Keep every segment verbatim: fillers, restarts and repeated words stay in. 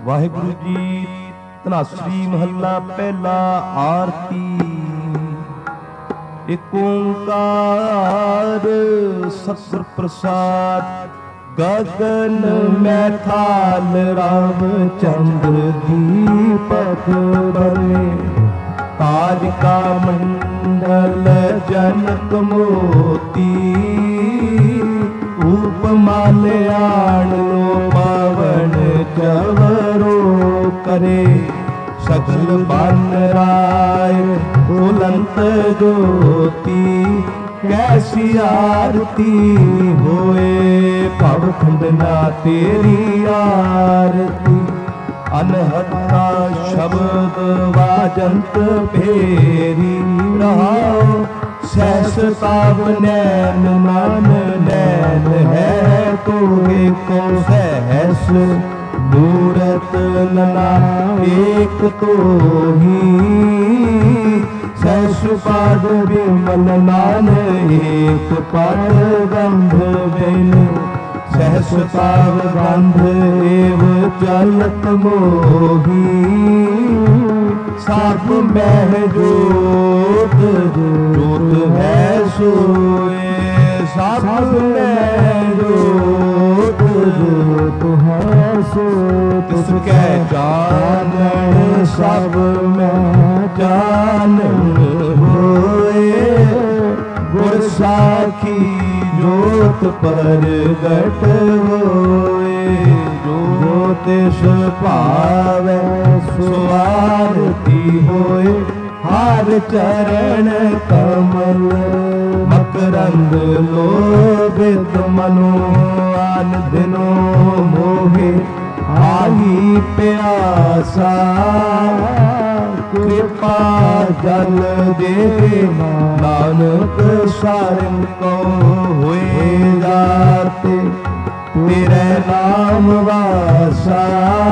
ਵਾਹਿਗੁਰੂ ਜੀ। ਧਨਾਸਰੀ ਮਹੱਲਾ ਪਹਿਲਾ। ਆਰਤੀ। ਏਕ ਓੰਕਾਰ ਸਤਿਗੁਰ ਪ੍ਰਸਾਦ। ਗਗਨ ਮੈਥਾਲ ਰਾਮ ਚੰਦਰ ਦੀਪਕ ਬਨੇ। ਤਾਰਿਕਾ ਮੰਡਲ ਜਨਕ ਮੋਤੀ। ਉਪਮਾ ਲਿਆਣੋ ਪਵਨ ਚਵਰੋ ਕਰੇ। ਸਗਲ ਬਨ ਰਾਏ ਬੁਲੰਤ ਜੋਤੀ। ਕੈਸੀ ਆਰਤੀ ਹੋਏ ਭਵ ਖੰਡਨਾ ਤੇਰੀ ਆਰਤੀ। ਅਨਹਤਾ ਸ਼ਬਦ ਵਾਜੰਤ ਫੇਰੀ। ਰਹਾਉ ਸਹਿਸ ਤਾਪ ਨੈਨ ਮਨ ਨੈਨ ਹੈ ਤੋਏ ਕੋ ਸਹਿਸ। ਮੂਰਤ ਨਨਾ ਏਕ ਤੋਹੀ। ਸਹਿਸ ਪਾਦ ਬਿਮਲ ਨਾਨ ਏਕ ਪਦ ਗੰਧ ਬਿਨ। ਸਹਿਸ ਪਾਵ ਗੰਧ ਏਵ ਚਲਤ ਮੋਹੀ। ਸਭ ਮਹਿ ਜੋਤ ਜੋਤ ਹੈ ਸੋਏ। ਸਭ ਮਹਿ ਜੋਤ ਜੋਤ ਹੈ ਸੋਏ। ਤਿਸ ਕੈ ਜਾਣਨ ਸਭ ਮਹਿ ਜਾਣਨ ਹੋਏ। ਗੁਰ ਸਾਖੀ ਜੋਤ ਪ੍ਰਗਟ ਹੋਏ। ਜੋ ਤਿਸ ਭਾਵੈ ਸੋ ਆਰਤੀ ਹੋਏ। ਹਰ ਚਰਨ ਕਮਲ ਮਕਰੰਦ ਲੋਭਿਤ ਮਨੋ। ਆਨ ਦਿਨੋ ਮੋਹਿ ਆਹੀ ਪਿਆਸਾ। ਕਿਰਪਾ ਜਲ ਦੇ ਨਾਨਕ ਸਾਰਿ ਕੋ ਹੋਏ ਜਾਤੇ। ਤੇਰੇ ਨਾਮ ਵਾਸਾ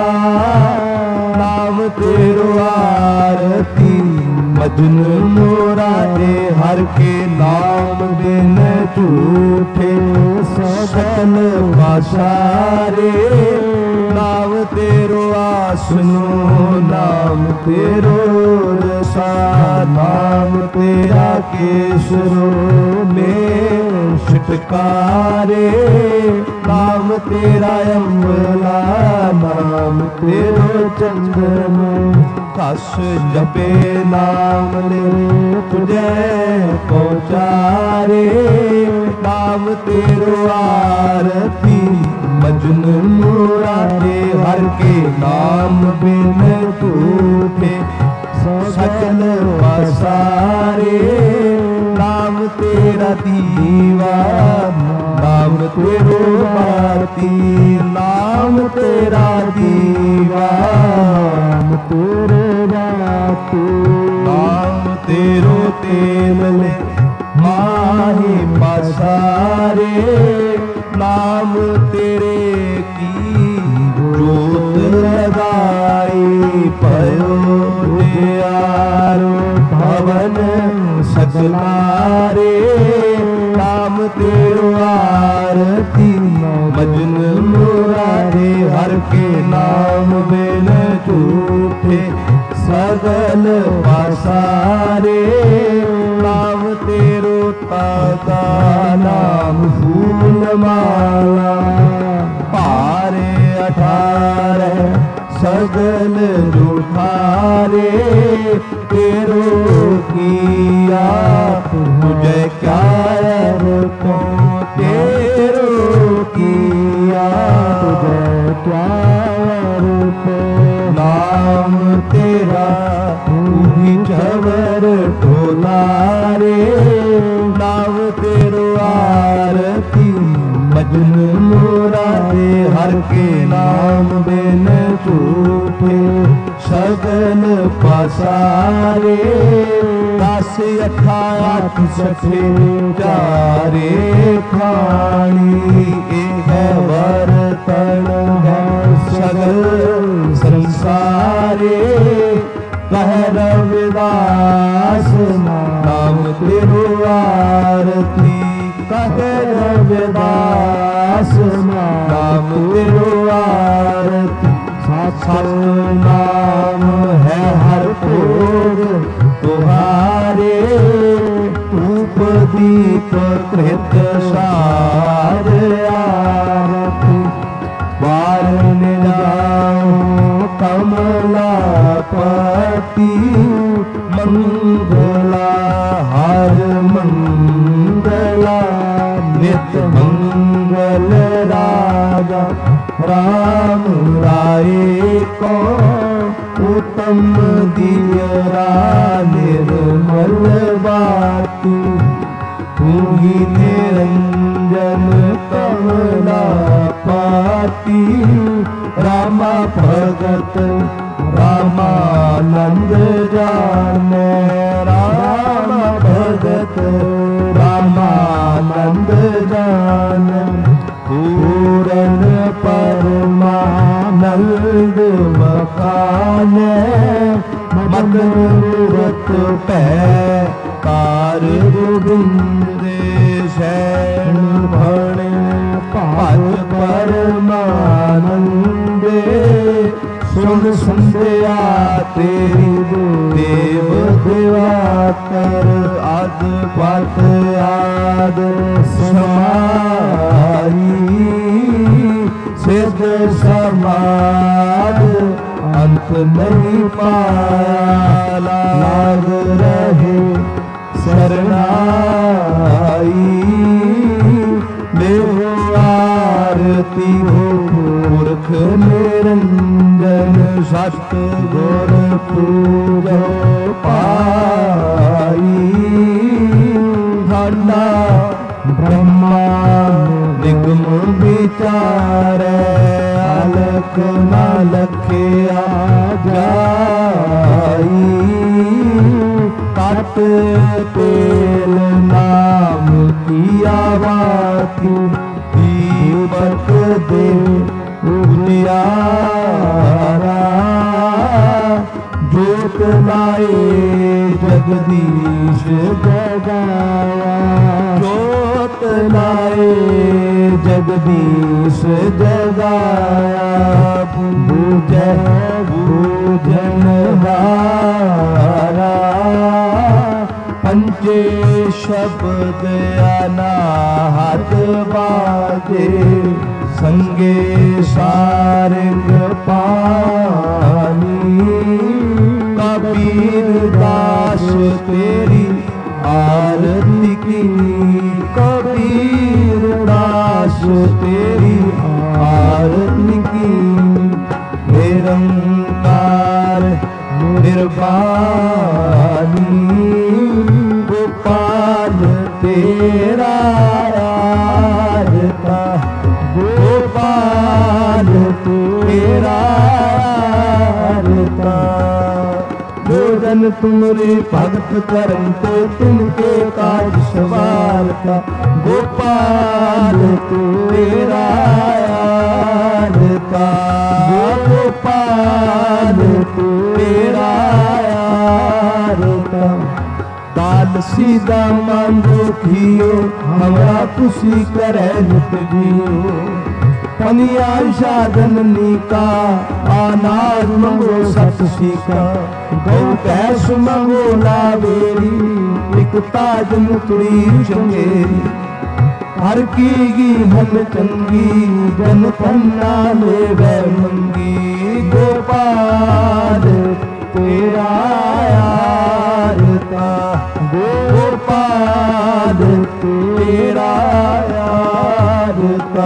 ਨਾਮ ਤੇਰੋ ਆਰਤੀ। ਮਜਨ ਮੋਰਾਰੇ ਹਰ ਕੇ ਨਾਮ ਬਿਨ ਝੂਠੇ। ਸਕਲ ਵਾਸਾਰੇ ਨਾਮ ਤੇਰੋ ਆਸਨੋ। ਨਾਮ ਤੇਰੋ ਰਸਾ ਨਾਮ ਤੇਰਾ ਕੇਸਰੋ ਮੇ ਛਟਕਾਰੇ। ਨਾਮ ਤੇਰਾ ਅੰਬਲਾ ਨਾਮ ਤੇਰੋ ਚੰਦਨ। ਕਸ ਜਪੇ ਨਾਮ ਲੈ ਤੁਝੈ ਪਹੁੰਚਾਰੇ। ਨਾਮ ਤੇਰੋ ਆਰਤੀ ਮਜਨ ਮੁਰਾਰੇ। ਹਰ ਕੇ ਨਾਮ ਬਿਨ ਝੂਠੇ ਸਕਲ ਵਾਸਾਰੇ। ਨਾਮ ਤੇਰਾ ਦੀਵਾ ਨਾਮ ਤੇਰੋ ਬਾਤੀ। ਨਾਮ ਤੇਰਾ ਦੀਵਾ ਨਾਮ ਤੇਰੇ ਬਾਤੀ। ਨਾਮ ਤੇਰੋ ਤੇਲ ਮਾਹੀ ਪਸਾਰੇ। ਨਾਮ ਤੇਰੇ ਕੀ ਜੋਤ ਲਗਾਈ। ਭਇਓ ਜਿਆਰੋ ਭਵਨ ਸਗਲਾਰੇ। ਨਾਮ ਤੇਰੋ ਆਰਤੀ ਮਜਨ ਮੁਰਾਰੇ। ਹਰ ਕੇ ਨਾਮ ਬਿਨ ਝੂਠੇ ਸਗਲ ਵਾਸਾਰੇ। ਨਾਮ ਤੇਰੋ ਤਾਤਾ ਨਾਮ ਫੂਲ ਮਾਲਾ। ਭਾਰੇ ਅਠਾਰੈ ਸਗਲ ਜੁਠਾਰੇ। ਤੇਰੋ ਕੀਆ ਤੁਝੈ ਕਿਆ ਰਖੋ। ਤੇਰੋ ਕੀਆ ਤੁਝੈ ਕਿਆ ਰਖੋ। ਨਾਮ ਤੇਰਾ ਤੂਹੀ ਚਵਰ ਢੋਲਾਰੇ। ਨਾਮ ਤੇਰੋ ਆਰਤੀ ਮਜਨ ਮੁਰਾਰੇ। ਹਰ ਕੇ ਨਾਮ ਬਿਨ ਝੂਠੇ ਸਗਲ ਪਸਾਰੇ। ਦਸ ਅਠਾ ਅੱਠ ਸਠੇ ਚਾਰੇ ਖਾਣੀ। ਇਹ ਵਰਤਨ ਹੈ ਸਗਲ ਸੰਸਾਰੇ। ਕਹਿ ਰਵਿਦਾਸ ਨਾਮ ਤੇਰੋ ਆਰਤੀ। ਕਹਿ ਰਵਿਦਾਸ ਨਾਮ ਤੇਰੋ ਆਰਤੀ। ਸਤ बाती मंगला हर मंगला नित मंगल राजा राम राये को उत्तम दियरा निर्मल बाती तू ही निरंजन कमला पाती रामा भगत रामानंद जाने राम भगत रामानंद जाने पूरन परमानंद मकान मगन मूरत पै कार गोविंद सैन भणे भज परमानंदे सुन संध्या तेरी देव देवाकर आद पत आद समाई सिद्ध समाद अंत नहीं पाया लाग रहे शरणाई देव आरती हो पुरख निरंजन सत गुर पूजो पाई साडा ब्रह्मा निगम विचारै अलख न लखिया जाई तट तेल नाम किया बाती दीपक दे उजियारा जोत लाए जगदीश जगाया जोत लाए जगदीश जगाया पूजै पूजन हारा पंचे शब्द अनाहत बाजे संगे सारंग पानी कबीर दास तेरी आरती की कबीर दास तेरी आरती की निरंकार निर्वाणी गोपाल तेरा आरता गोपाल तेरा आरता जो जन तुमरे भगत करम तो तिनके काज सवारता गोपाल तेरा आरता गोपाल तेरा आरता दाल सीधा मांगो खियो हमरा खुशी करे नित जियो पनिया साधन नीका अनाज मंगो सत सीका गौ भैंस मंगो लावेरी एक ताज मुतड़ी चंगेरी हर की गी मन चंगी जन पन्ना ले वै मंगी गोपाल तेरा आरता गोपाल तेरा आरता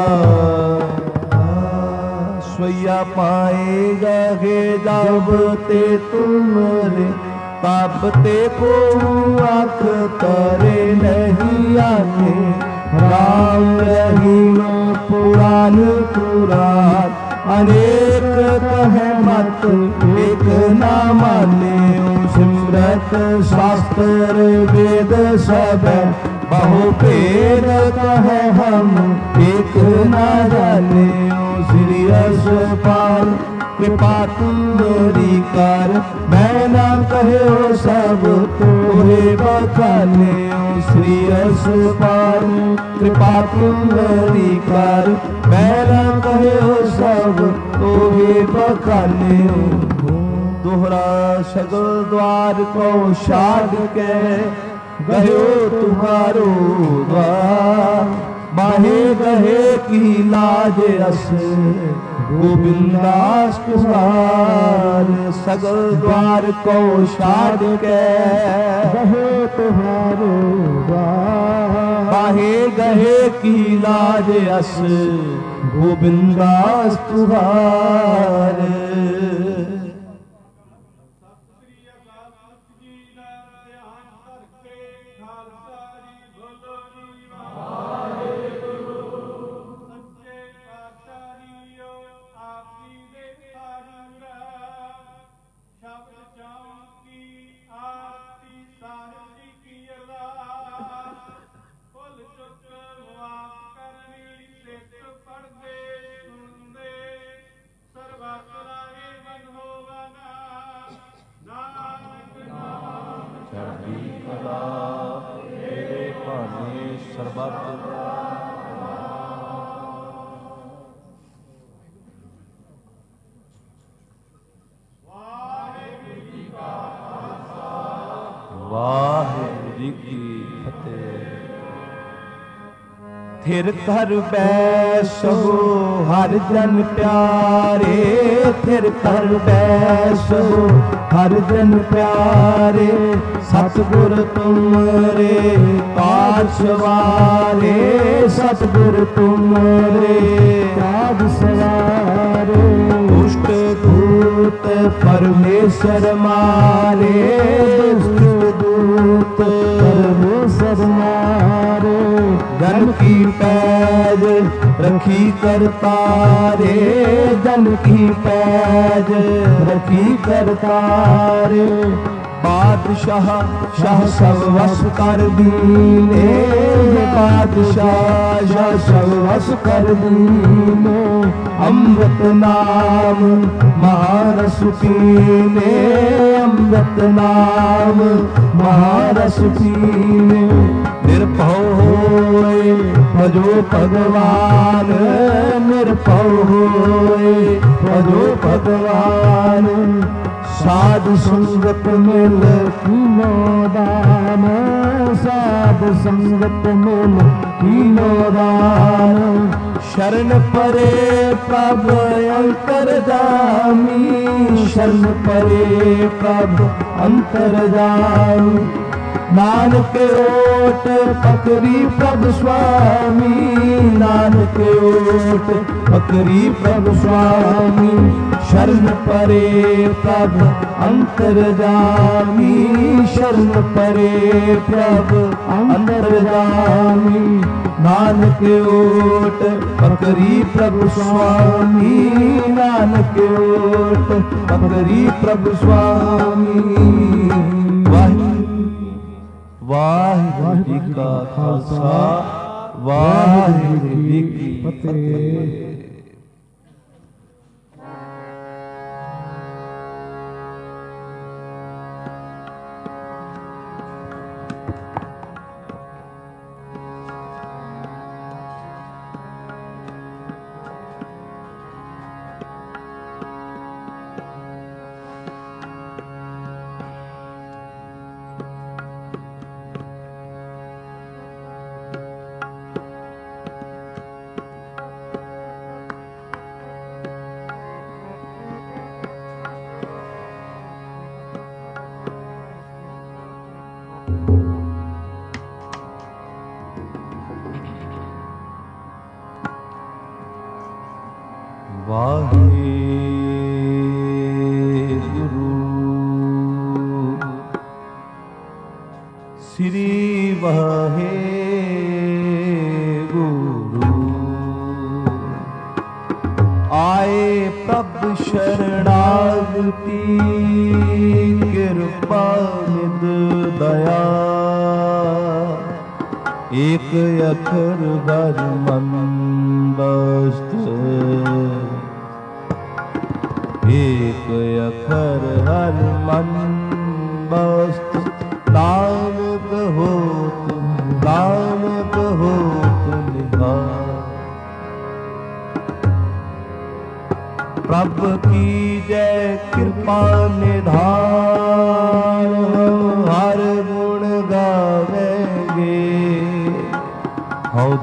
स्वैया पाएगा गे जब ते तुमरे तब ते को आँख तरे नहीं आते राम रहीम पुराण पुराण अनेक कहे मत एक ना माने सिमरत शास्त्र वेद सब बहु भेद कहे हम एक ना जाने श्री यशपाल कृपा तुम्हारी कर मैं ना कहे सब तोहे बखाने श्री यशपाल कृपा तुम्हारी कर मैं ना कहे सब तोहे बखाने दोहरा सगल द्वार को छाड़ के गयो तुम्हारो द्वार बाहे गहे की लाज अस गोविंदास तुहार सगल द्वार को शाद के गहे तुहारो बाहे गहे की लाज अस गोविंदास तुहार। थिर कर बैसो हर जन प्यारे थिर कर बैसो हर जन प्यारे सतगुर तुमरे काज सवारे सतगुर तुमरे काज सवारे दुष्ट दूत परमेश्वर मारे दुष्ट दूत परमेश्वर मारे जन की पैज रखी करतारे जन की पैज रखी करतारे बादशाह शाह सब वस कर दीने बादशाह शाह सब वस कर दीने अमृत नाम महारस पीने अमृत नाम महारस पीने निर्भव होए भजो भगवान निर्भव होए भजो भगवान साध संगत मिल कीनो दान साध संगत मिल कीनो दान शरण परे प्रभु अंतरजामी शरण परे प्रभु अंतरजामी नानक ओट पकड़ी प्रभु स्वामी नानक ओट पकड़ी प्रभु स्वामी शरण परे प्रभु अंतरजामी शरण परे प्रभु अंतरजामी नानक ओट पकड़ी प्रभु स्वामी नानक ओट पकड़ी प्रभु स्वामी। वाहिगुरु जी का खालसा वाहिगुरु जी की फतेह।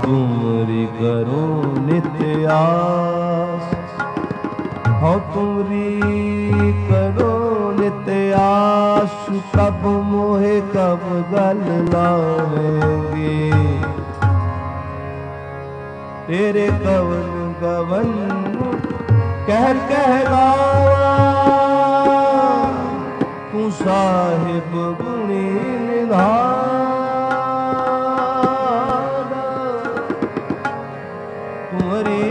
तुमरी करो नित्य आस, हौ तुमरी करो नित्य आस, कब मोहे कब गल लावेंगे। तेरे कवन कवन कह कह गावा, तू साहिब गुणी निधान। तुम्हारी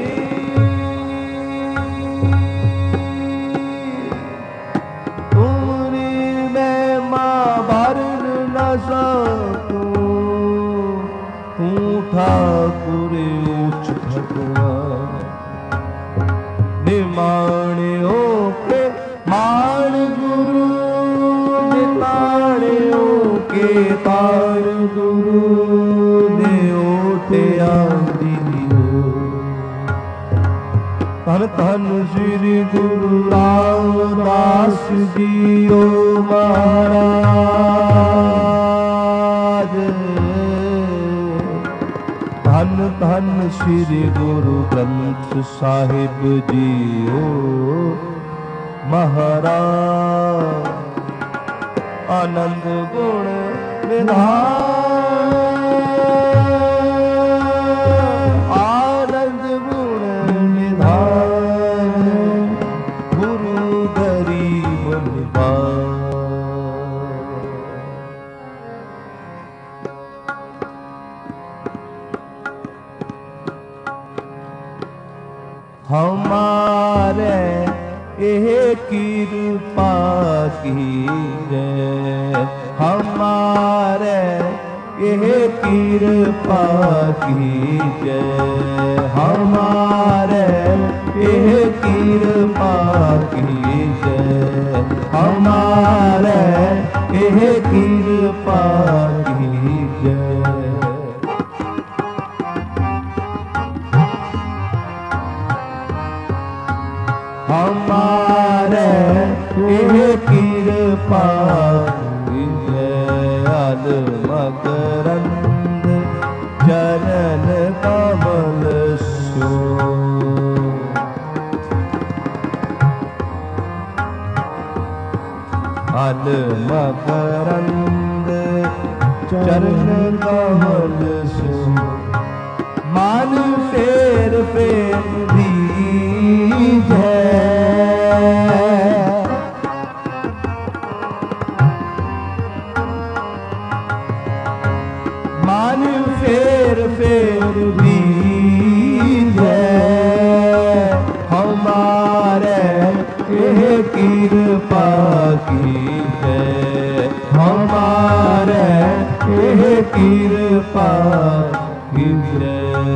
तुम्हारी मैं माँ भर न सकूं, तू ठाकुर ऊंच भगवान। निमाणे के मान गुरु, निमाणे के तार गुरु, ने ओटे आंदी धन धन श्री गुरु रामदास जीओ महाराज। धन धन श्री गुरु ग्रंथ साहिब जीओ महाराज। आनंद गुण निधान, आनंद गुण निधान, गुरु गरीब निवान। हमारे एह कृपा कीजिए, हमारे एह कृपा कीजिए, हमारे एह कृपा कीजिए, हमारे एह कृपा कीजिए। हमारे एह कृपा कीजिए। मकरंद चरण कमल सो, अल मकरंद चरण कमल सो, मान फेर फेर दीजै। मान फेर फेर दीजै, हमारे एह कृपा कीजै, हमारे एह कृपा कीजै।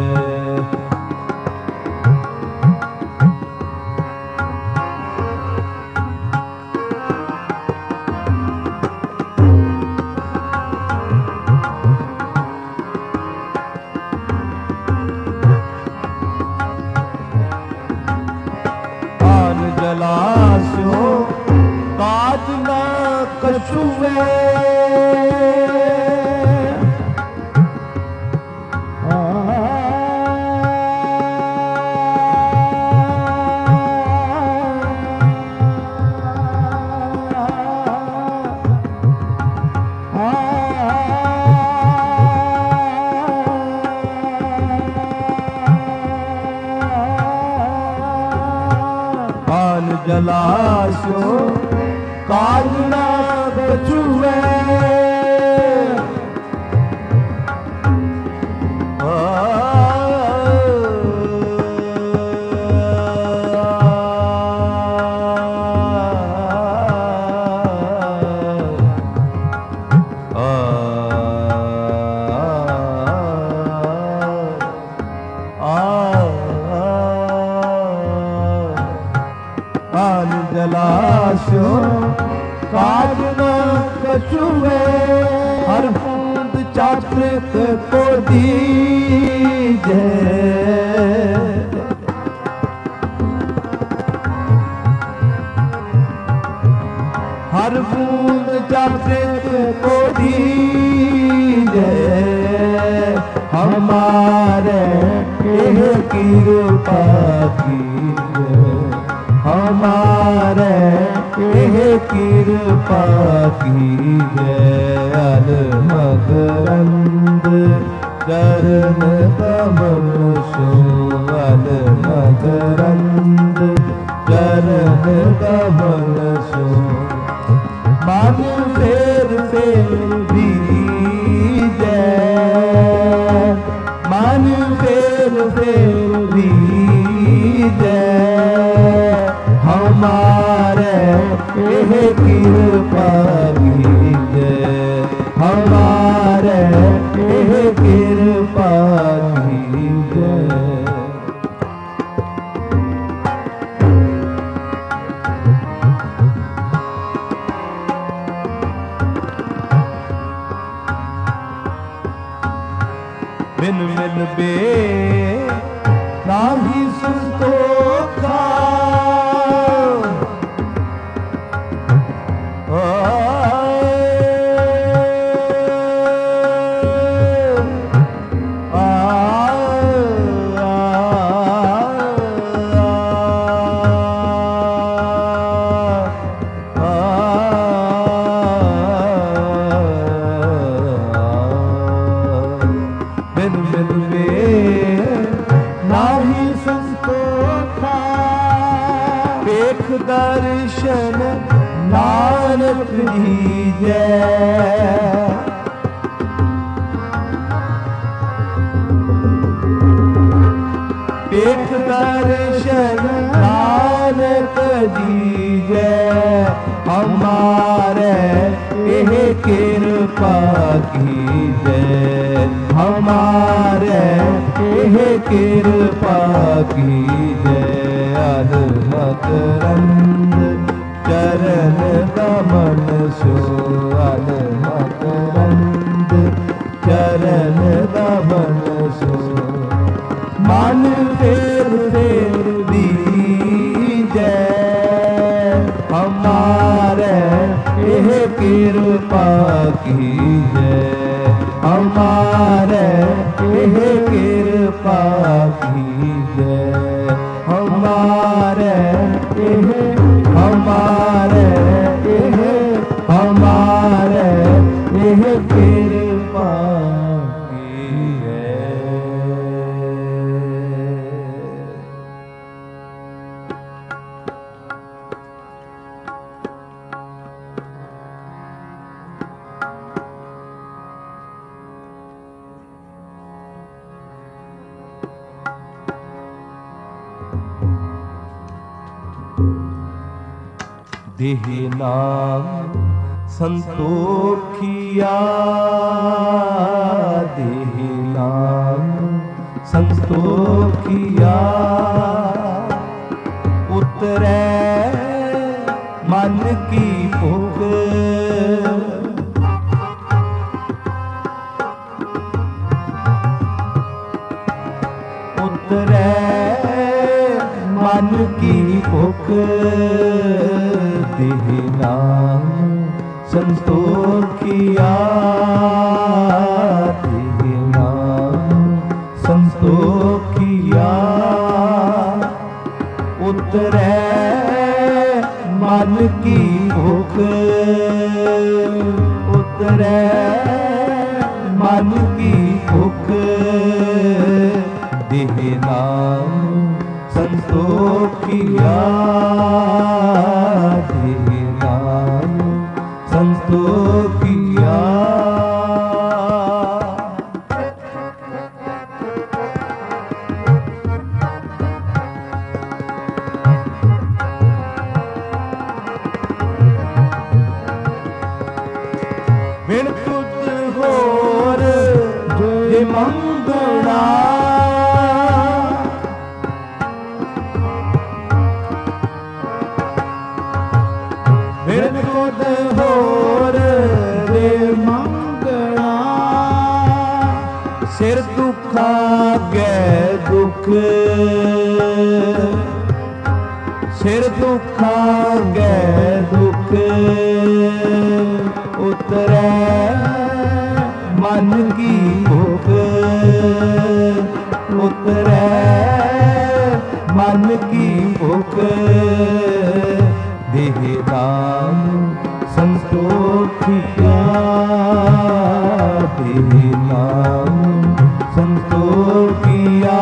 जलासो काज न कछुए, जलासो काज न कछुए, जलासो काज न कछुए, हर बूंद चातृक को दीजै। हर बूंद चातृक को दीजै, हमारे कृपा कीजिए, हमारे यह कृपा कीजिए। अल मकरंद चरण कमल सो, अल मकरंद चरण कमल सो। मन फेर फेर दीजै, मन फेर फेर दीजै, हमारे यह कृपा कीजै, हमारे यह कृपा कीजै। बिन मिल बे नाही संतोखा, दर्शन नानक दीजै, पेख दर्शन नानक दीजै, हमारे यह कृपा कीजै, हमारे यह कृपा कीजै। अल मकरंद चरण कमल सो, अल मकरंद चरण कमल सो। मन फेर फेर दीजै, हमारे यह कृपा कीजै, हमारे यह कृपा कीजै, हमारे यह हमारे यह हमारे यह कृपा कीजै। देह नाम संतोखिया, देह नाम संतोखिया, उतरे मन की भुख, उतरे मन की भुख। देह नाम संतोखिया, देह नाम संतोखिया, उतरे मन की भुख, उतरे मन की भुख। देह नाम संतोखिया, देह नाम संतोखिया। बिन तुझ होर जे मंगना, बिन तुझ होर जे मंगना, सिर दुखा गै दुख, सिर दुखा गै दुख। उतरै मन की भुख, उतरै मन की भूख देह नाम संतोखिया देह नाम संतोखिया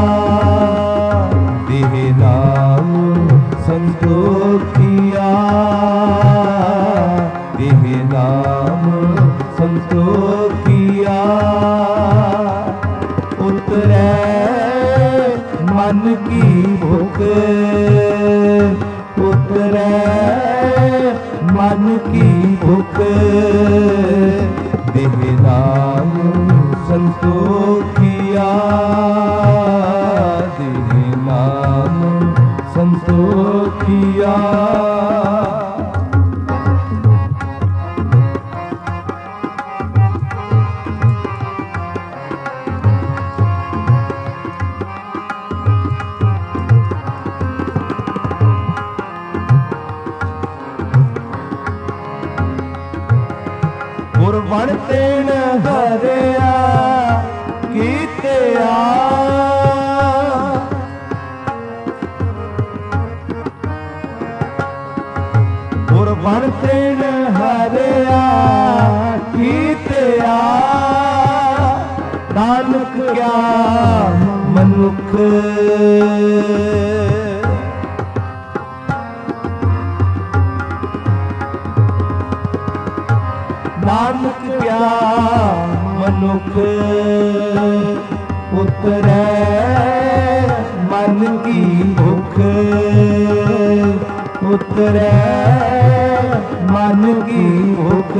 देह नाम संतोखिया देह नाम संतोखिया उतरे मन की भूख उतरे मन की भूख देह नाम संतोखिया देह नाम संतोखिया गुरबण तेन हरिया कीतिया गुरबण तेन हरिया कीतिया नानक क्या मनुख नानक क्या मनुख उतरे मन की भूख उतरे मन की भूख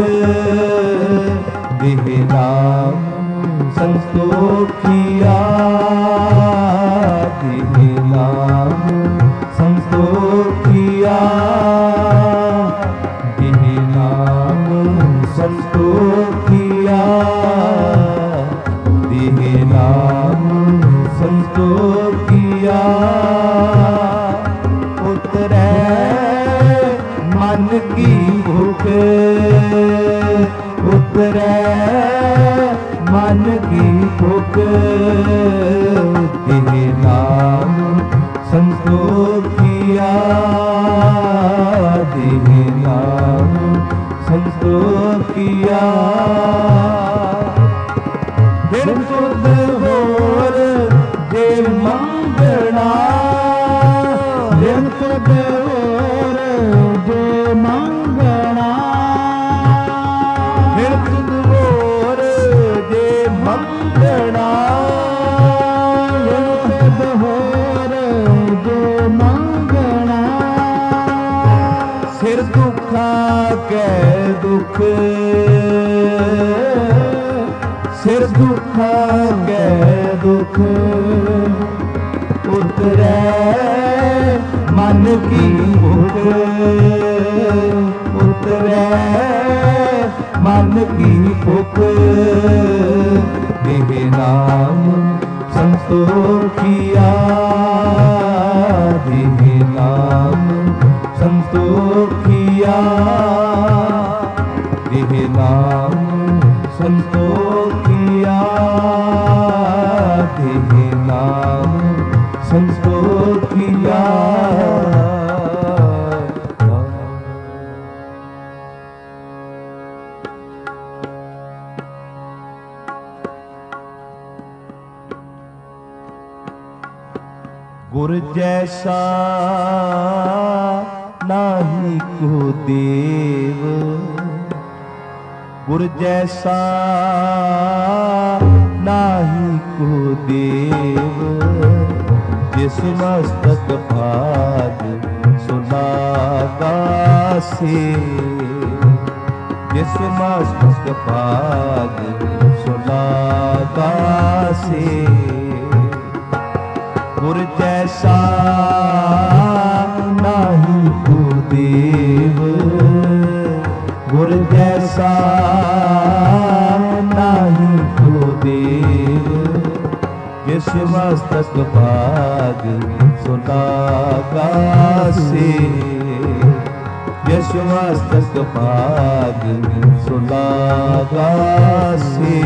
देह नाम संतोखिया देह नाम संतोखिया देह नाम संतोखिया देह नाम संतोखिया उतरे मन की भूख उतरे मन की भूख देह नाम संतोखिया देह नाम संतोखिया फिर तुद होर जे मंगना फिर तुद होर जे मंगना फिर तुद होर जे मंगना फिर तुद होर जे मंगना सिर दुखा के दुख सिर दुखा के दुख उतरे मन की भूख उतरे मन की भूख देह नाम संतोखिया देह नाम संतोखिया देह नाम संतोखिया देह नाम संतोखिया गुर जैसा नाही को देव गुर जैसा नाही को देव जिस मस्तक भाग सुनागा से जिस मस्तक भाग सुनागा से गुर जैसा नाही को देव गुर जैसा नाही को देव जिस मस्तक भाग सुनागा से जिस मस्तक भाग सुनागा से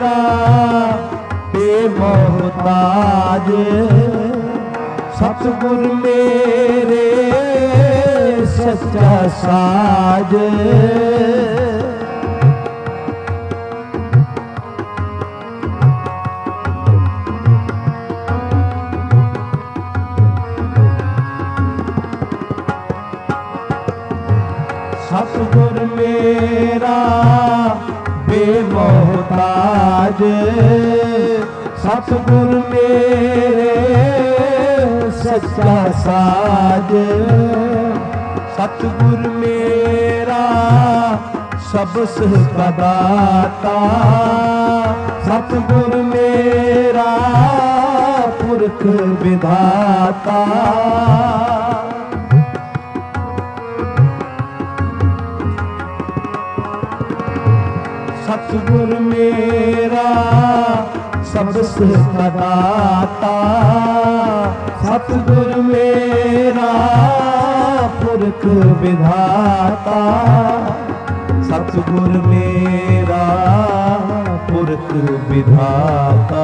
मेरा बेमोहताज, सतगुर मेरे सच्चा साज। सतगुर मेरा बेमोहताज, सतगुर मेरे सच्चा साज। सतगुर मेरा सबस का दाता, सतगुर मेरा पुरख विधाता। सतगुर मेरा सबस का दाता, सतगुर मेरा पुरख विधाता। सतगुर मेरा पुरख विधाता,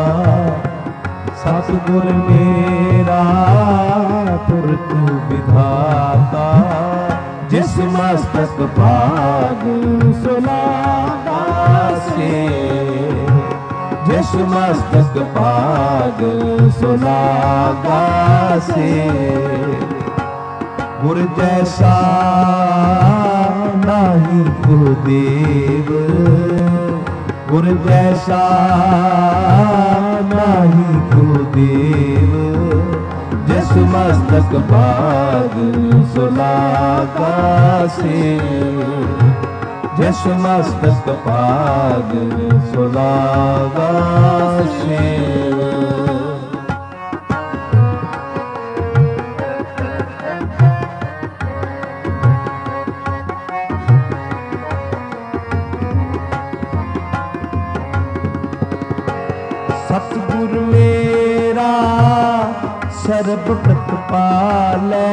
सतगुर मेरा पुरख विधाता। जिस मस्तक भाग सुलागा से, जिस मस्तक भाग सुलागा से। गुर जैसा नाही गुरुदेव, गुर जैसा नाही गुरुदेव। जिस मस्तक भाग सुलागा से, जिस मस्तक भाग सुलागा से। सतगुर मेरा सर्ब प्रतिपालै,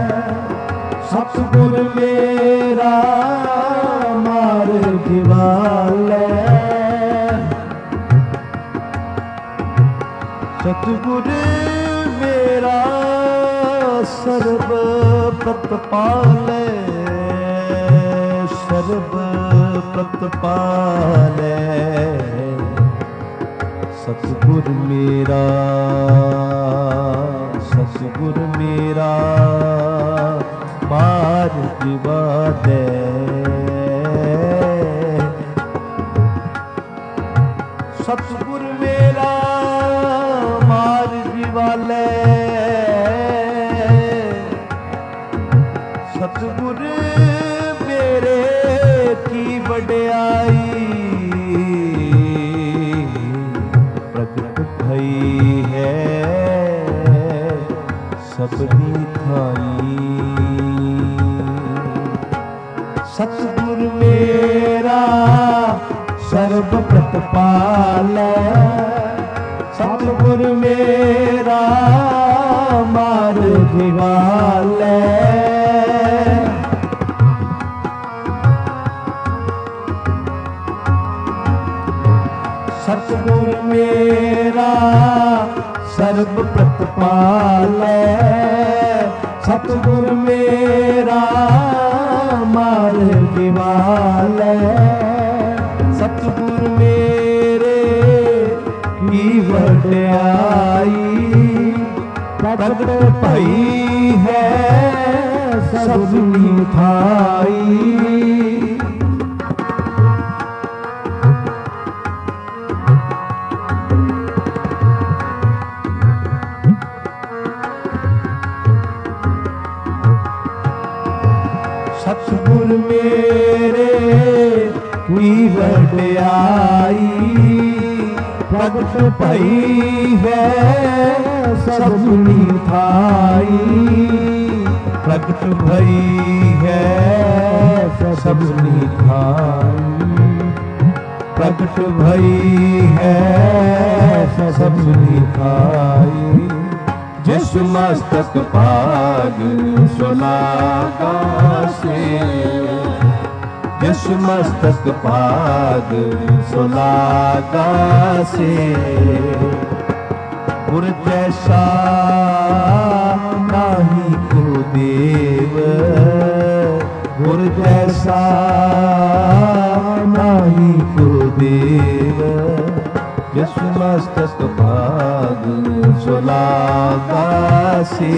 सतगुर मेरा मार दिवालै। सतगुर मेरा सर्ब प्रतिपालै, सर्ब प्रतिपालै। सतगुर मेरा, सतगुर मेरा मार दिवालै। सतगुर मेरा मार दिवालै, सतगुर मेरे की वड्याई। प्रगट भई है सबनी थाई, सतगुर मेरा सर्ब प्रतिपालै। सतगुर मेरा मार दिवालै। सतगुर मेरा सर्ब प्रतिपालै, सतगुर मेरा मार दिवालै। सतगुर मेरे की वड्याई, प्रगट भई है सबनी थाई। सतगुर मेरे की वड्याई, प्रगट भई है सबनी थाई। प्रगट भई है सबनी थाई, प्रगट भई है सबनी थाई। जिस मस्तक भाग सुलागा से, जिस मस्तक भाग सुलागा से गुर जैसा नाही को देव, गुर जैसा नाही को देव, जिस मस्तक भाग सुलागा से,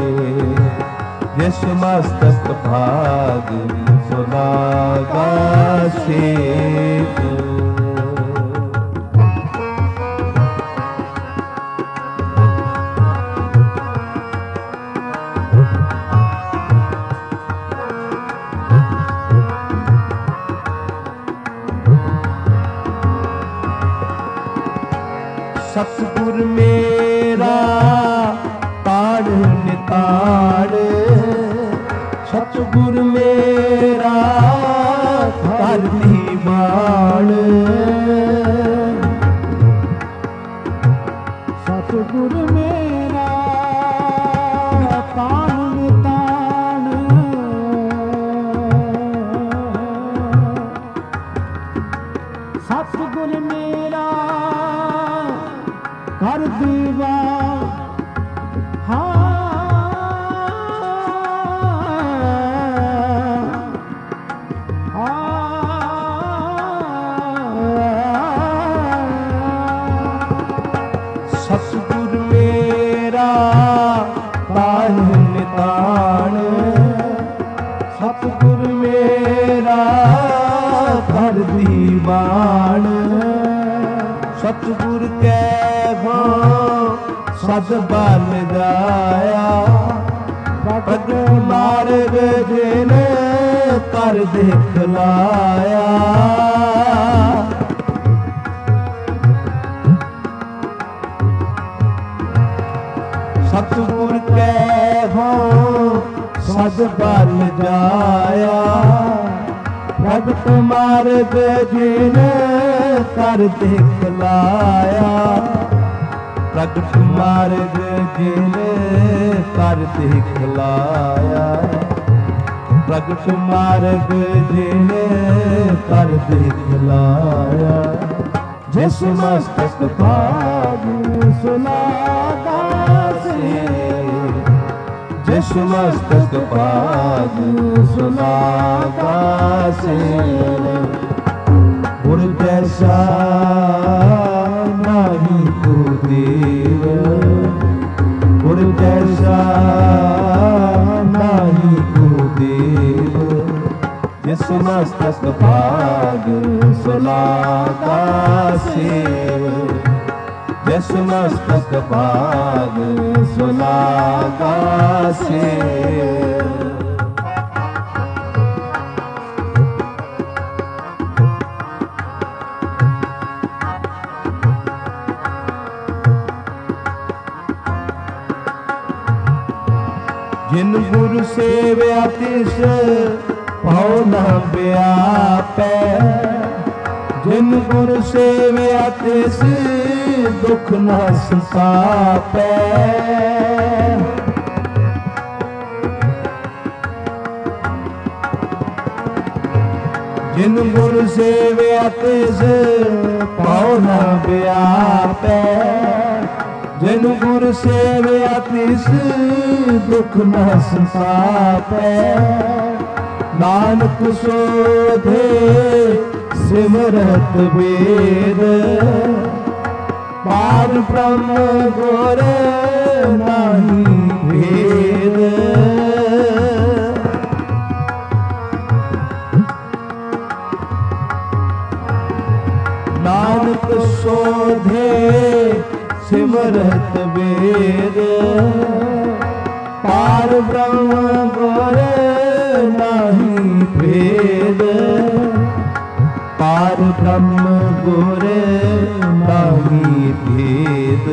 जिस मस्तक भाग सुलागा से। सतगुर मेरा ताड़ निताड़, सतगुर मेरा धरती बाण, सतगुर मेरा ताड़ निताड़, सतगुर मेरा कर दीवा हाँ सतगुर मेरा तान नितान, सतगुर मेरा कर दीवान, सतगुर कै सद बल जाया, प्रगट मार्ग जिन कर दिखलाया, सतगुर कै हो सद बल जाया, प्रगट मार्ग जिन कर दिखलाया, प्रगट मार्ग जिन कर दिखलाया, प्रगट मार्ग जिन कर दिखलाया, जिस मस्तक भाग सुलागा से, जिस मस्तक भाग सुलागा से, गुर जैसा नाही को देव, गुर जैसा नाही को देव, जिस मस्तक भाग सुलागा से, जिस मस्तक भाग सुलागा से। जिन गुरु सेव्या तिस भव न व्यापै, जिन गुरु सेव्या तिस दुख न संतापै, जिन गुरु सेव्या तिस भव न व्यापै, जिन गुर सेव्या तिस दुख न संतापै, नानक सोधे सिमरत वेद, पार ब्रह्म गुर नाही भेद, नानक सोधे सिमरत वेद, पार ब्रह्म गुर नाही भेद, पार ब्रह्म गुर नाही भेद,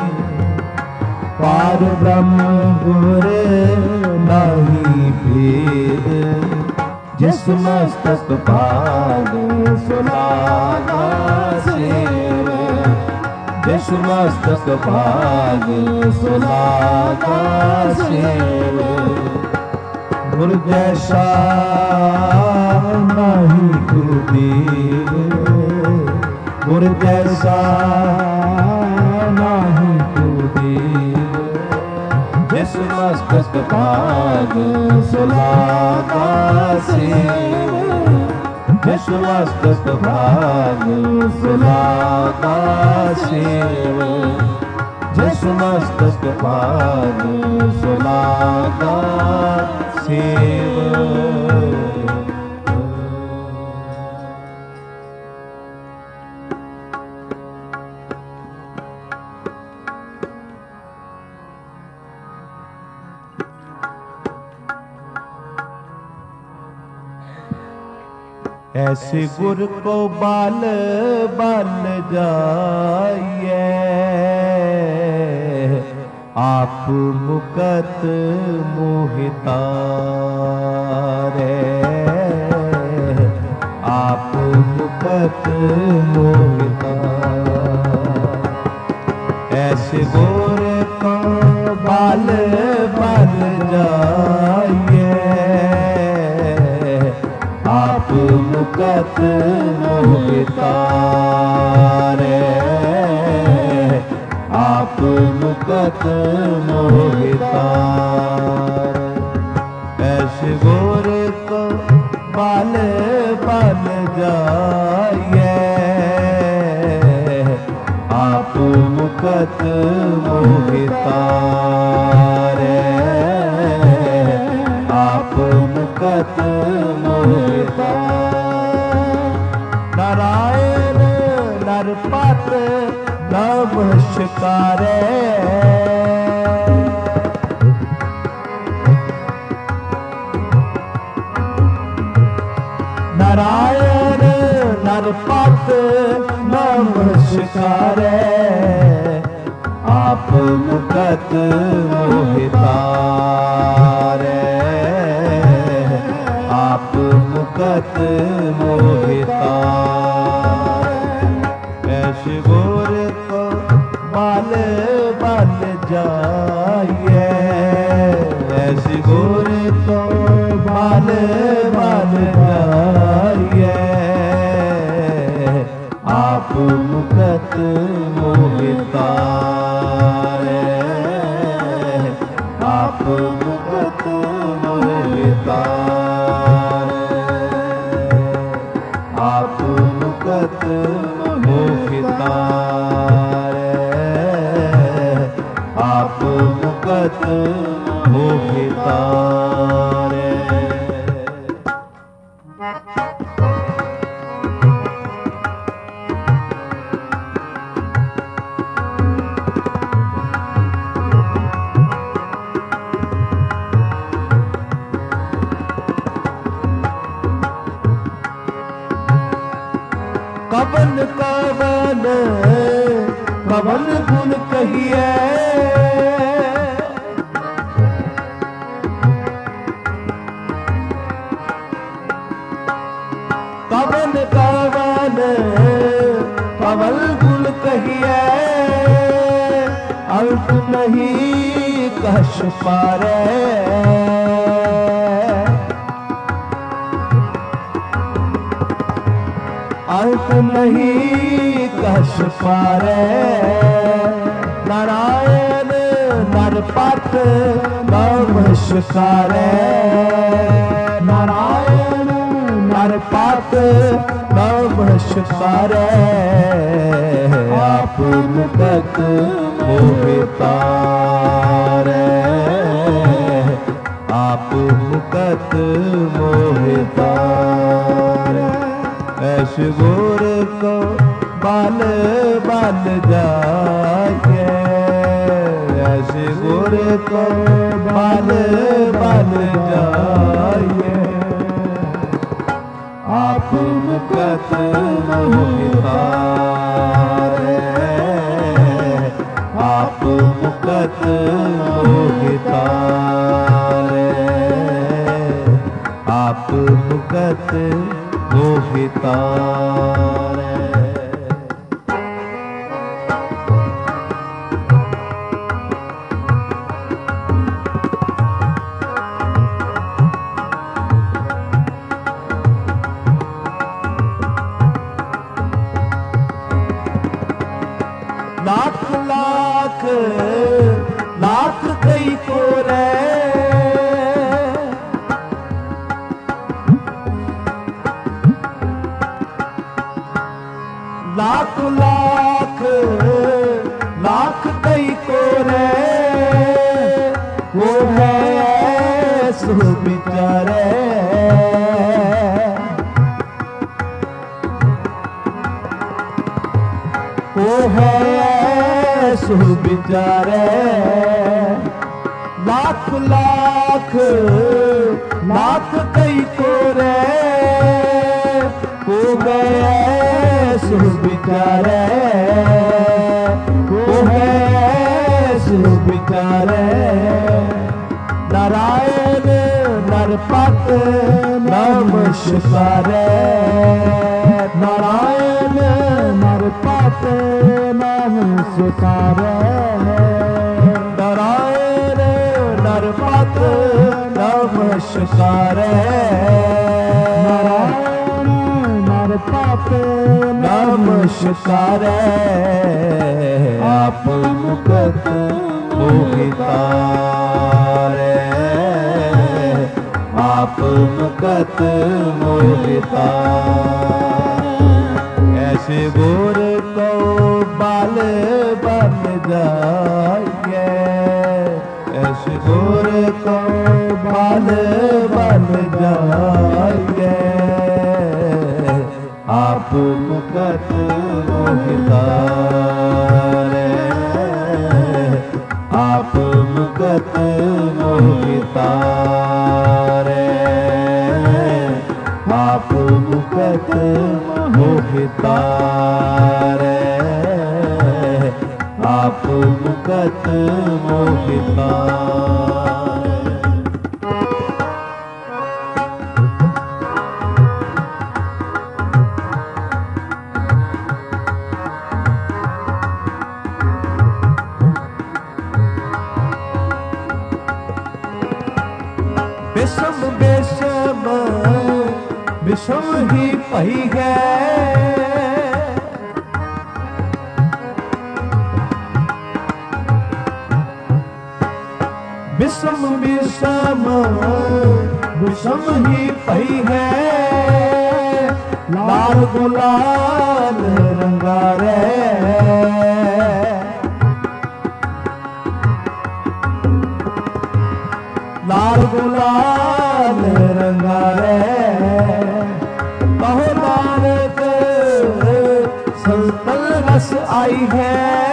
पार ब्रह्म गुर नाही भेद, जिस मस्तक भाग सुलागा से, जिस मस्तक भाग सुलागा से, गुर जैसा नहीं कुलदीप, गुर जैसा नहीं कुलदीप। जिस मस्तक भाग सुलागा सेव, जिस मस्तक भाग सुलागा सेव, जिस मस्तक भाग सुलागा सेव। ऐसे गुर को बाल बाल जाइए, आप मुकत मोहिता रे, आप मुकत मोहिता। ऐसे गुर को बाल बाल जाइए, आप मुकत मोहिता रे, आप मुकत मोहिता। ऐसे गुर को बाल बाल जाइए, आप मुकत मोहिता रे, आप मुकत मोहिता। नारायण नरपत नमस्कारे, नारायण नरपत नमस्कारे, आप मुकत मोहिता रे, आप मुकत मोहिता। ऐसे गुर को बाल बाल जाइए, ऐसे गुर को बाल बाल जाइए, आप मुकत मोहिता रे, आप मुकत मोहिता रे, आप मुकत मोहिता रे, आप मुकत मोहिता रे। कवन कवन कवन गुण कहिए, कवन कवन कवन गुण कहिए, अंत नहीं कछ पारे। अंत नहीं कछ पारे। नारायण नरपत नमस्कारे, नारायण नरपत नमस्कारे, आप मुकत मोहिता रे, आप मुकत मोहिता रे। ऐसे गुर को बाल बाल जाके, ऐसे गुर को बाल बाल जाइए, आप मुकत मोहिता रे, आप मुकत मोहिता रे, आप मुकत मोहिता रे। लाख लाख लाख कई को रे लाख लाख लाख कई को रे वो है सो बिचारे वो है सो बिचारे लाख लाख लाख कई को रे वो है सो बिचारे वो है सो बिचारे नारायण नरपत नमस्कार नारायण नरपत नमस्कार नारायण नरपत नमस्कार नारायण नरपत नमस्कार आप मुकत मोहितारे आप मुकत मोहिता ऐसे गोर को बाल बन जाए ऐसे गोर को बाल बन जाए आप मुकत मोहितारे आप मुकत मोहितारे आप मुकत मोहितारे आप मुकत मोहितारे विषम विषम विषम ही पही है विषम विषम विषम ही पही है लाल गुलाल रंगारे लाल गुलाल रंगारे बहु नानक संतल रस आई है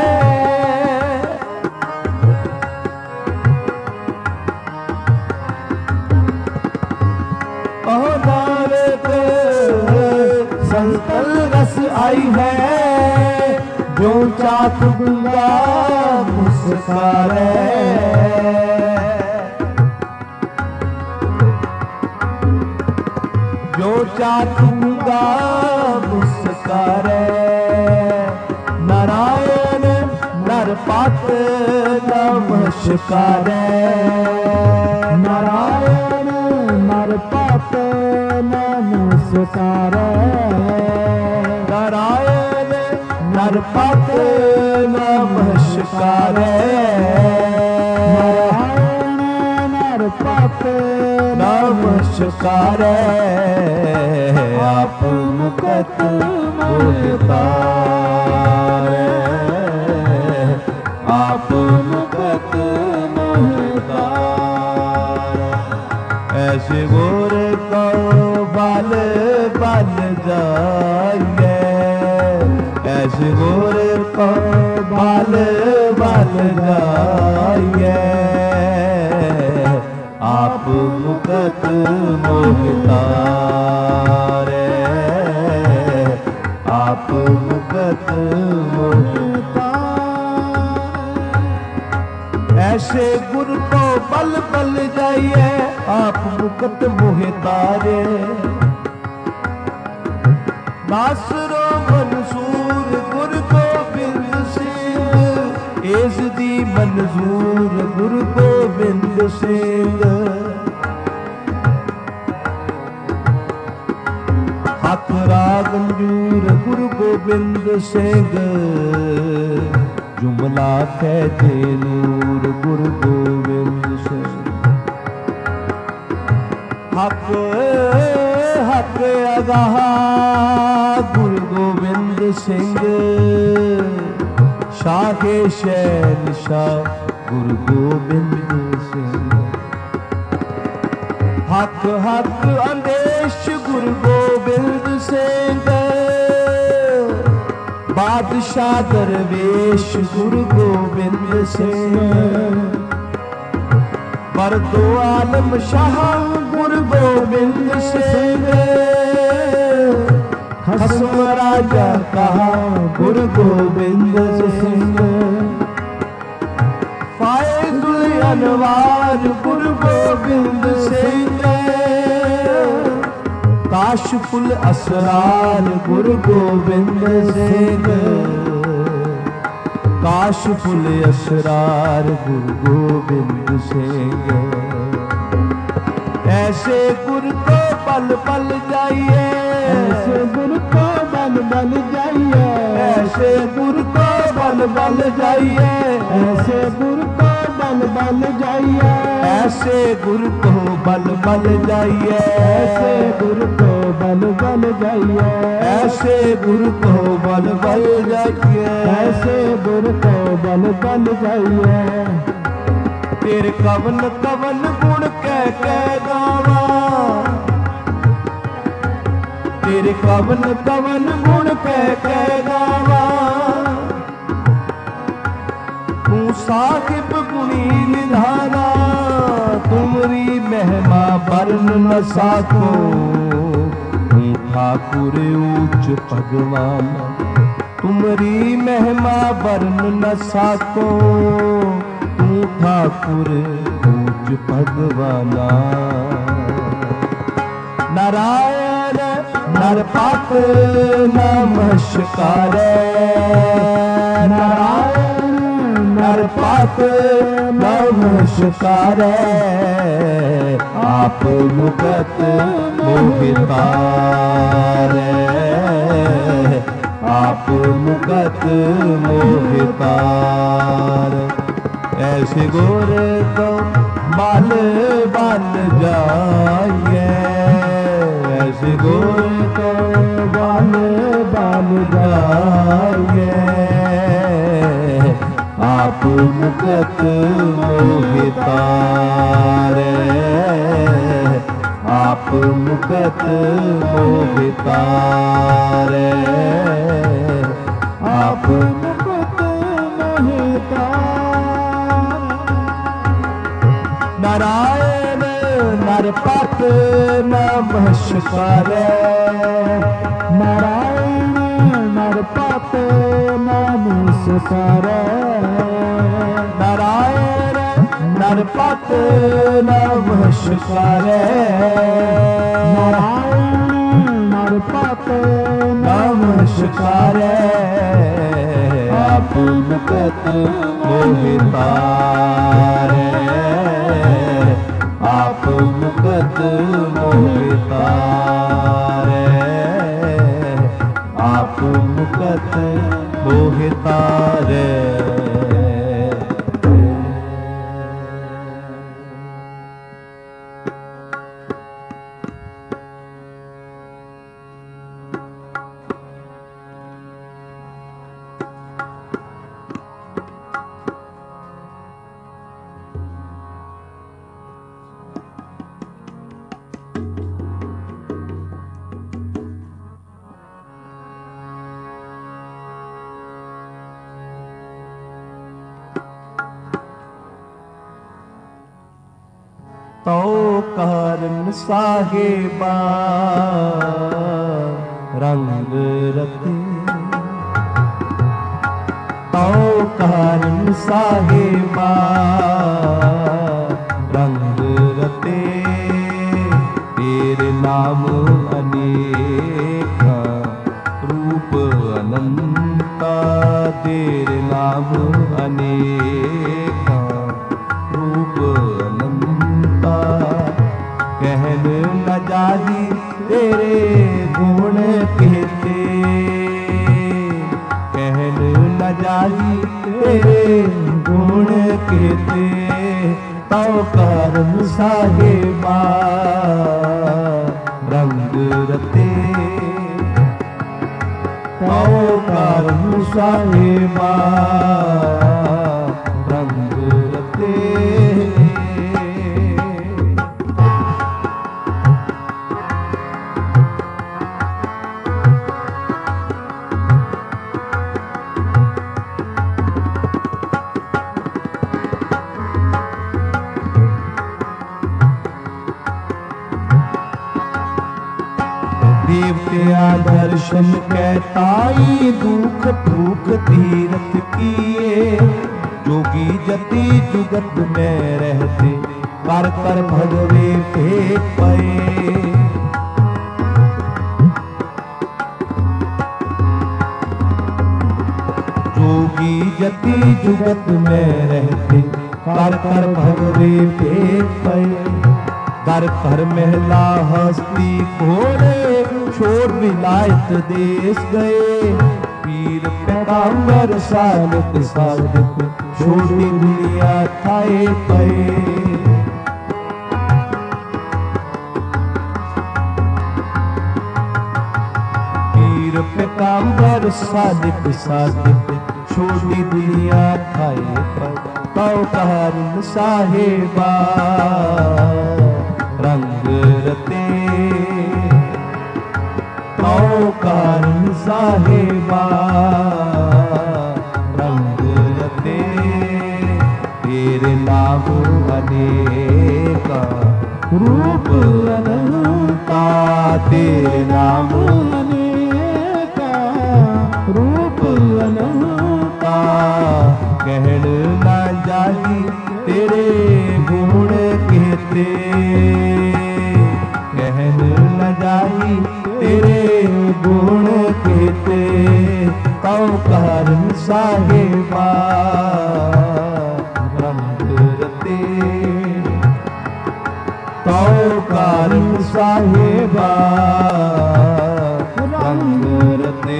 बहु नानक संतल रस आई है जो चाक दूंगा मुस्कारे जो चाकूंगा मुस्कारे नारायण नरपत नमस्कार नारायण नरपत नमस्कार नारायण नरपत नमस्कार नारायण नरपत नमस्कार आप मुकत मोहितारे आप मुकत मोहितारे ऐसे गोर को बाल बन जाए ऐसे गोर को बाल बन जाए आप मुकत मोहितारे आप मुकत मोहितारे ऐसे गुर को बल बल जाइए आप मुकत मोहितारे नासरो मंसूर गुर गोबिंद सिंह एस दी मंजूर गुरु गोबिंद सिंह हथ राग मंजूर गुरु गोबिंद सिंह लाखे जे नूर गुरु गोबिंद से। हक हक अगाह गुरु गोबिंद सिंह शाहे शहंशाह गुरु गोबिंद सिंह। हक हक अंदेश गुरु गोबिंद सिंह बादशाह दरवेश गुरु गोबिंद सिंह। बरदो आलम शाह गुरु गोबिंद सिंह खसम राजा कहा गुरु गोबिंद सिंह। फायजुल अनवार गुरु गोबिंद सिंह काशफुल असरार गुरु गोबिंद सिंह। काशफुल असरार गुरु गोबिंद सिंह। ऐसे गुरु को पल पल जाइए, ऐसे गुरु को बल बल जाइए, ऐसे गुरु को बल बल जाइए, ऐसे गुरु को बल बल जाइए, ऐसे गुरु को बल बल जाइए, ऐसे गुरु को बल बल जाइए, ऐसे गुरु को बल बल जाइए, ऐसे गुरु को बल बल जाइए। तेरे कवन कवन गुण कह कह गावा, तेरे कवन कवन गुण कह कह गावा। तू साहिब गुणी निधाना तुमरी महिमा बरन न साको। तू ठाकुर ऊंच भगवान तुमरी महिमा बरन न साको। तू ठाकुर ऊंच भगवाना। नारायण नरपात नमस्कार, नारायण नरपात नमस्कार। आप मुकत मोहितार, आप मुकत मोहितार। ऐसे गोर तो बाल बन जाइए, ऐसे गोर तो बाल बन जाइए। आप मुकत मोहितार, आप मुकत मोहितार, आप मुकत मोहितार। नारायण नरपत नमस्कार, नारायण नरपत नमस्कार, नारायण नरपत नमस्कार, नारायण नरपत नमस्कार। आप मुकत मोहितार, आप मुकत मोहितार, आप मुकत मोहितार। तो कारण साहेबा रंग रते, तो कारण साहेबा रंग रते। तेरे नाम अनेक रूप अनंता, तेरे नाम अनेक रूप अनंता। कहन न जाही तेरे गुण कहते, कहन न जाही तेरे गुण केते तव कारण साहेबा रंग रते तव कारण साहेबा रंग रते। देवत्या दर्शन कहताई दुख भूख तीरथ किए जोगी जति जुगत में रहते कर कर भगवे भेद पए। जोगी जति जुगत में रहते कर कर भगवे भेद पए। दर कर महला हस्ती घोड़े छोड़ विलायत देश गए पीर पैगंबर साधक साधक छोटी दुनिया थाए पे। पीर पैगंबर साधक साधक छोटी दुनिया थाए पे तो कारण साहेबा रंग रते तव कारण साहेबा रंग रते। तेरे नाम अनेका रूप अनंता तेरे नाम अनेका रूप अनंता कहण ना जाई तेरे गुण कहते कहन न जाई तेरे गुण कहते तव कारण साहेबा रंग रते तव कारण साहेबा रंग रते।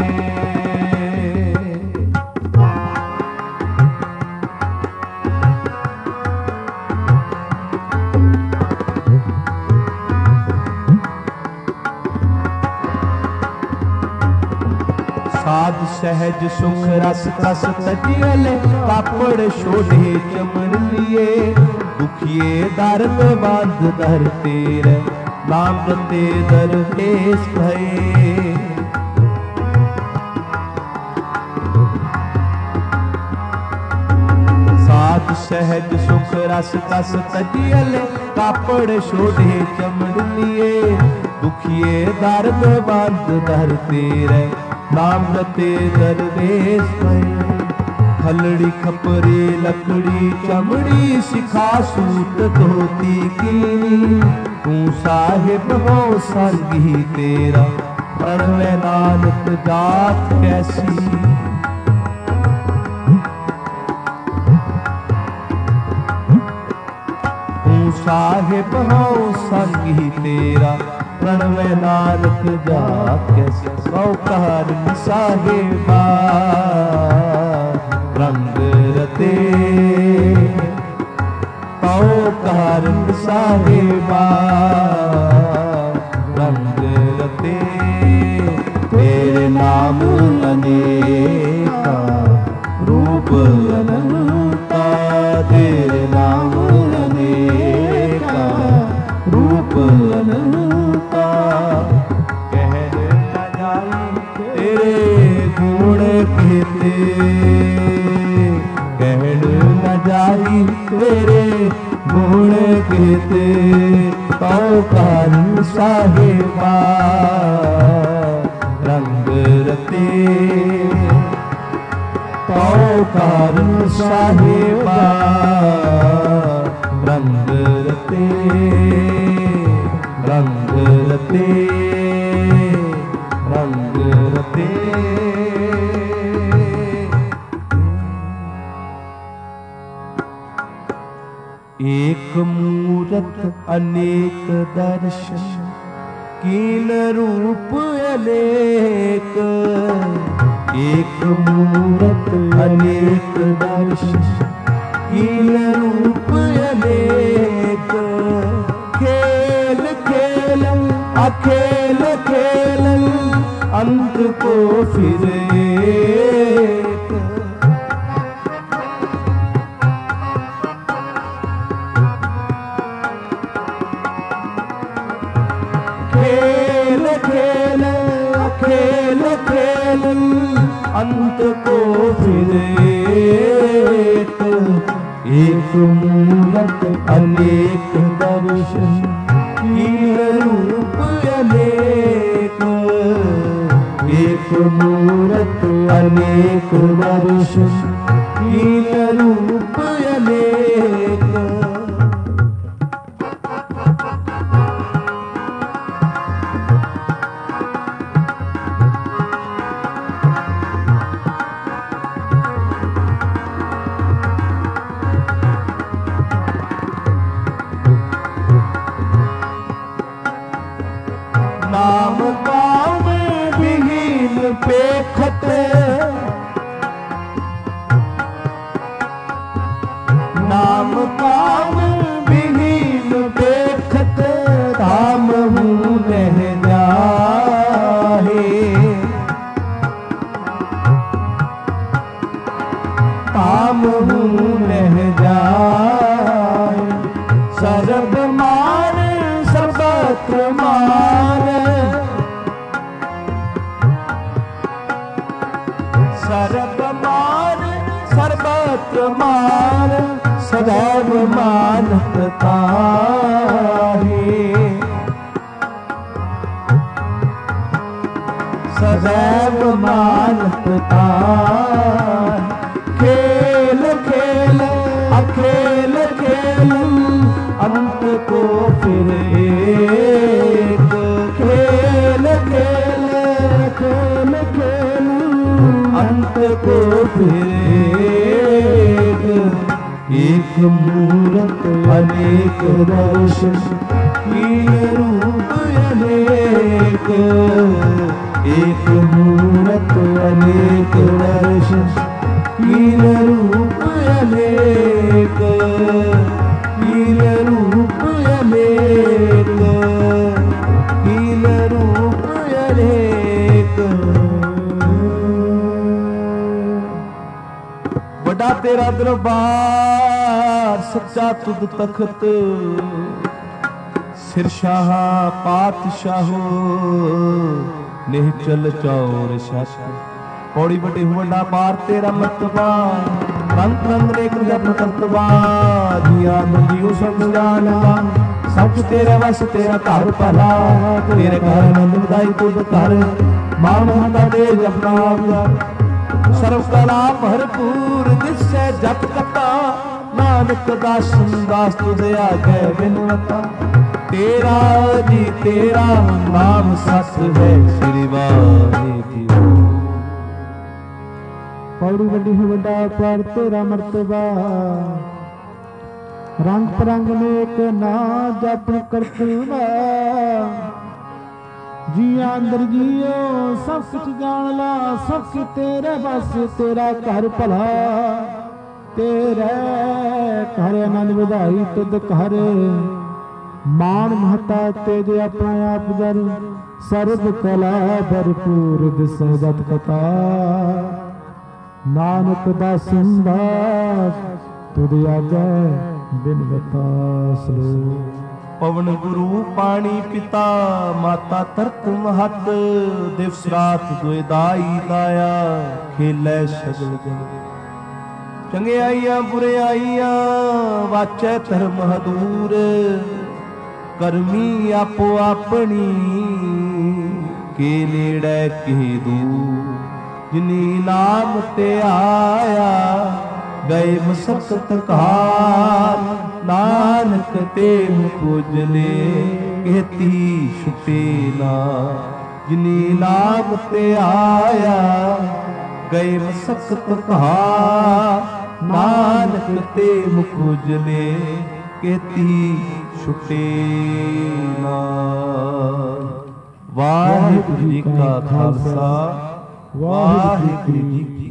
साध सहज सुख रस कस तजियले पापड़ शोधे चमन लिए दुखिए दर में बांध धर तेरे नाम ते दरवेश भये। साध सहज सुख रस कस तजियले पापड़ शोधे चमन लिए दुखिए दर में बांध धर तेरे नाम रते दरवेश भये। खलड़ी खपरी लकड़ी चमड़ी सिखा सूत धोती कीनी तू साहिब हो संगी तेरा प्रणव नानक जात कैसी। तू साहिब हो संगी तेरा प्रणव नानक जात कैसी। सौ कारण साहेबा रंग रते सौ कारण साहेबा रंग रते। तेरे नाम अनेका रूप अनंता तेरे नाम अनेका रूप अनंता गुण कहते कहण न जाई तेरे गुण कहते तव कारण साहेबा रंग रते तव कारण साहेबा रंग रते रंग रते रंग रते। एक मूरत अनेक दर्शन कीन रूप अनेक एक मूरत अनेक दर्शन कील रूप अनेक खेल खेल अखेल खेल अंत को फिर एक खेल खेल अखेल खेल अंत को फिर एक एक मूरत अनेक दर्शन कील रूप अनेक एक मूरत अनेक दर्शन कील रूप अनेक नाम काम विहीन पेखत नाम काम विहीन पेखत धाम हूँ रह जाहे धाम हूँ रह जाए सर्व मान सर्वत्र मान सर्व मान सर्वत्र मान सदैव मानत ताहे सदैव मानत ताहे खेल खेल अखेल खेल अंत को फिर एक खेल खेल खेल खेल अंत को फिर एक एक मूरत अनेक दर्शन कील रूप अनेक एक मूरत अनेक दर्शन कील रूप अनेक कील रूप अनेक कील रूप अनेक बड़ा तेरा दरबार सच्चा तुद तखत सिरशाह पातशाहो निहचल चौर शाह पौड़ी बड़ी हुआ पार तेरा मतबा रंग रंग ने जप करतबा जिया मंजियो सब जाना सब तेरे वस तेरा घर भला तेरे घर आनंद बधाई तुद घर मां माता दे जपना सर्व कला भरपूर दिसै जप कथा नानक दास दास तुझे आगे बिनवता तेरा जी तेरा नाम सस है श्री वाहिगुरू पौड़ी वड्डी है वड्डा पर तेरा मर्तबा रंग परंग नेक ना जप करतवा जिया अंदर जियो सब कुछ जान ला सब कुछ तेरे बस तेरा घर भला तेरे घर आनंद बधाई तुद घर मान महता तेज अपना आप दर सर्व कला भरपूर दिसै जत कथा नानक दासन दास तुद आगे बिनवता सलोक पवन गुरु पानी पिता माता तरत महत दिवस रात दुए दाई दाया खेलै सगल जग चंगियाइयां बुरियाइयां वाचै धर्म हदूर करमी आपो अपनी के नेड़ै के दूर जिनी नाम ते आया गए मसकत कार नानक ते मुझले कहती छुटे ना जिनी नाम ते आया गए मसकत कार नानक ते मुझले कहती छुटे ना। वाहिगुरू जी का खालसा ਵਾਹਿਗੁਰੂ ਜੀ ਕੀ